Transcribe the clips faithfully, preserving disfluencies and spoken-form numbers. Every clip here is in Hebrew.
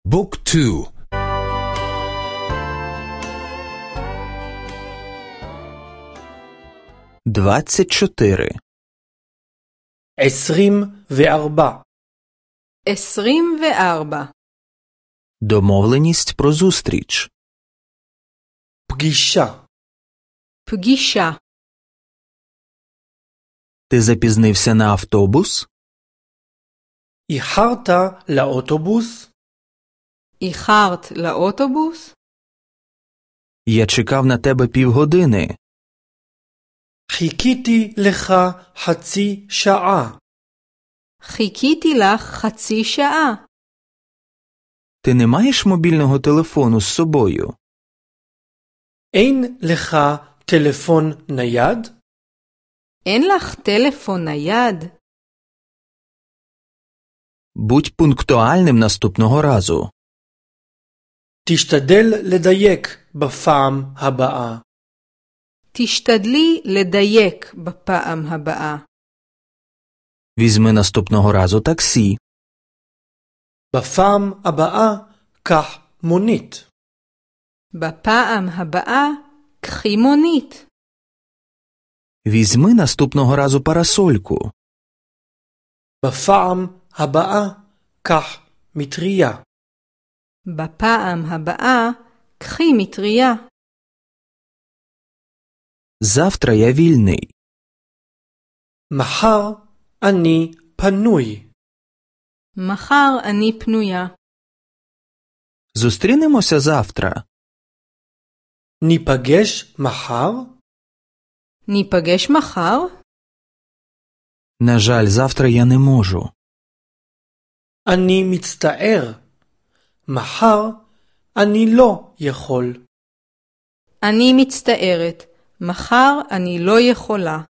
بوك تو. двадцять чотири. עשרים וארבע. עשרים וארבע. Домовленість про зустріч. פגישה. פגישה. Ти запізнився на автобус? איחרת לאוטובוס? איחרת לאוטובוס? Я чекав на тебе півгодини. חיכיתי לך חצי שעה. חיכיתי לך חצי שעה. Ти не маєш мобільного телефону з собою? אין לך טלפון נייד? אין לך טלפון נייד? Будь пунктуальним наступного разу. תשתדל לדייק בפעם הבאה. תשתדלי לדייק בפעם הבאה. Візьми наступного разу таксі. בפעם הבאה קח מונית. בפעם הבאה קחי מונית. Візьми наступного разу парасольку. בפעם הבאה קח מטריה. בפעם הבאה קחי מטריה. Завтра я вільний. מחר אני פנוי. מחר אני פנויה. Зустрінемося завтра. ניפגש מחר? ניפגש מחר? На жаль, завтра я не можу. אני מצטער. מחר אני לא יכול. אני מצטערת. מחר אני לא יכולה.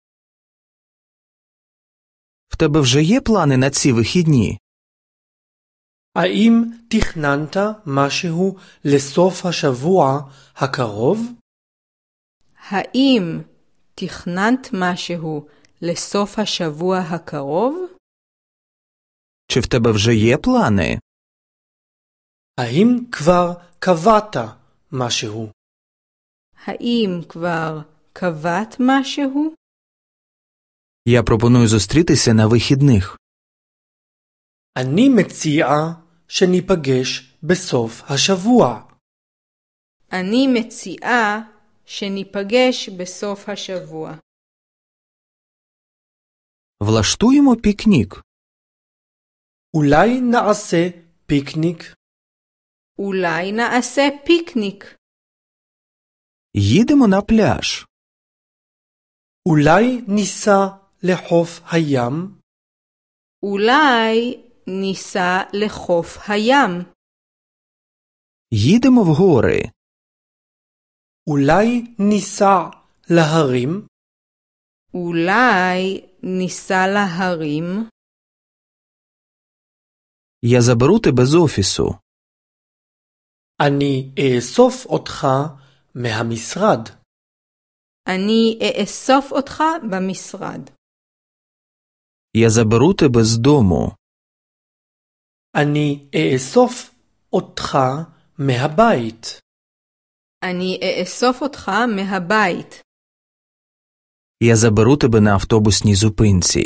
В тебе вже є плани на ці вихідні? האם תכננת משהו לסוף השבוע הקרוב? האם תכננת משהו לסוף השבוע הקרוב? Чи в тебе вже є плани? האם כבר קבעת משהו? האם כבר קבעת משהו? Я пропоную зустрітися на вихідних. אני מציעה שניפגש בסוף השבוע. אני מציעה שניפגש בסוף השבוע. Влаштуємо пікнік. אולי נעשה פיקניק? אולי נעשה פיקניק. Їдемо на пляж. אולי ניסע לחוף הים? אולי ניסע לחוף הים. Їдемо в гори. אולי ניסע להרים? אולי ניסע להרים. Я заберу тебе з офісу. אני אאסוף אותך מהמשרד. אני אאסוף אותך במשרד. Я заберу тебе з дому. אני אאסוף אותך מהבית. אני אאסוף אותך מהבית. Я заберу тебе на автобусній зупинці.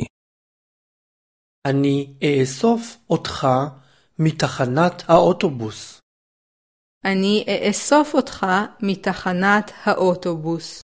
אני אאסוף אותך מתחנת האוטובוס. אני אאסוף אותך מתחנת האוטובוס.